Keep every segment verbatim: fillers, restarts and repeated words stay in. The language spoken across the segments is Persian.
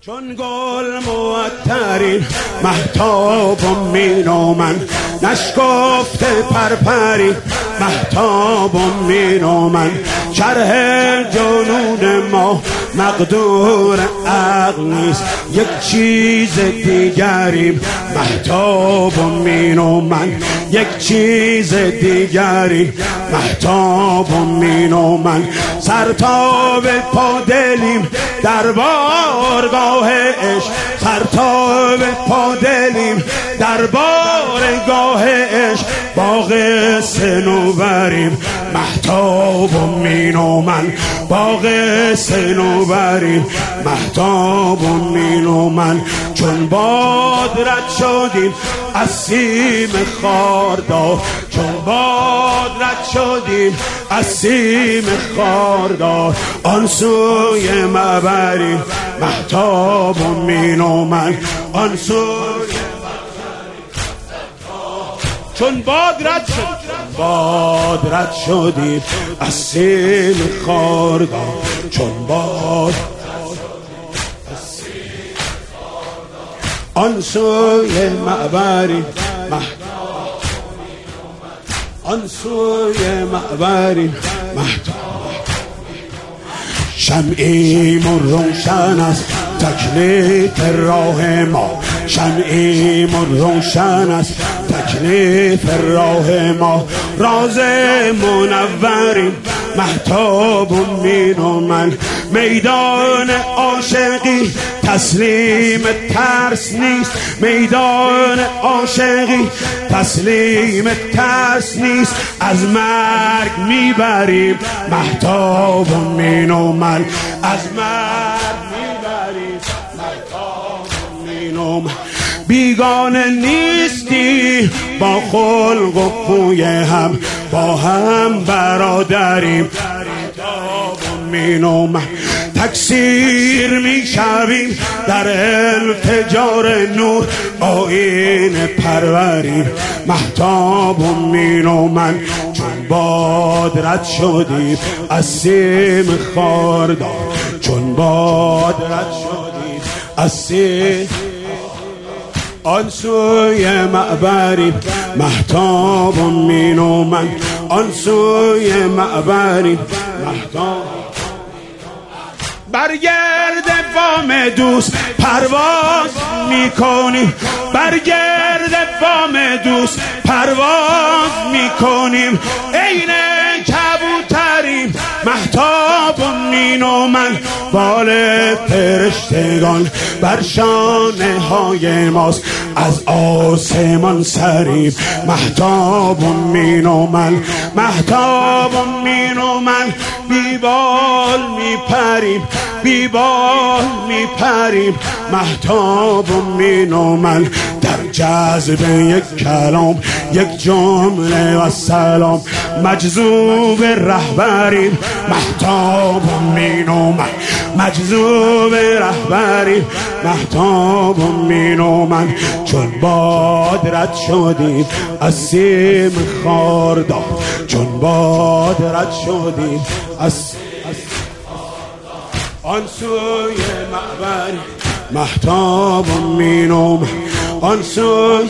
چون گل معطرین مهتاب و مینو من نشکفته پرپری مهتاب و مینو من شرح جنون ما مقدور عقل نیست یک چیز دیگریم مهتاب و مینو من یک چیز دیگری مهتاب و مینو من سرتاب پا دلیم در بارگاه عشق سرتاب پا دلیم در بارگاه عشق باغ صنوبریم مهتاب و مینو من باغ صنوبریم مهتاب و مینو من چون باد رد شدیم از سیم خاردار چون باد رد شدیم از سیم خاردار آن سوی مبریم مهتاب و مینو من آن سوی چون باد رد شدیم باد رد شدیم از سیم خاردار چون باد آن سوی معبری آن سوی معبری شمعیم و روشن است تکلیف راه ما شمعیم و روشن است تکلیف راه ما راز منوریم مهتاب و مینو من میدان عاشقی تسلیم ترس نیست میدان عاشقی تسلیم ترس نیست از مرگ میبریم مهتاب و مینو من از مرگ میبریم مهتاب و مینو من بیگانه نیستی با خلق و خوی هم با هم برادریم مهتاب و مینو من تکثیر میشویم در التجار نور آیین پروریم مهتاب و مینو من چون باد رد شدیم از سیم خاردار چون باد رد شدیم از سیم آن سوی معبریم مهتاب و مینو من آن سوی معبریم مهتاب برگرد بام دوست پرواز میکنیم برگرد بام دوست پرواز میکنیم عین کبوتریم مهتاب و مینو من بال فرشتگان بر شانه های ماست از آسمان سریم مهتاب و مینو من مهتاب و مینو من بیبال میپریم بیبال میپریم مهتاب و مینو من در جذب یک کلام یک جمله و سلام مجذوب رهبریم مهتاب و مینو من مجذوب رهبریم مهتاب و مینو من چون باد رد شدیم از سیم خاردار چون باد رد شدیم از آن سوی معبر مهتاب و مینو من آن سوی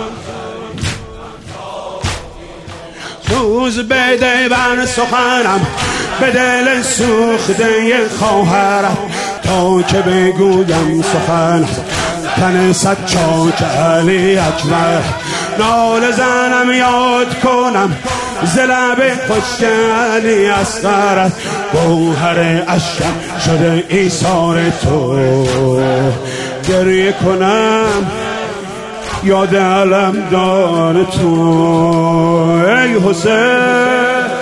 سوز بده بر سخنم به دل سوخته خواهرم تا که بگویم سخن تن صد چاک علی اکبر نال زنم یاد کنم ز لب خشک علی اصغر گوهر اشکم شده ایثار تو گریه کنم یاد علمدار تو ای حسین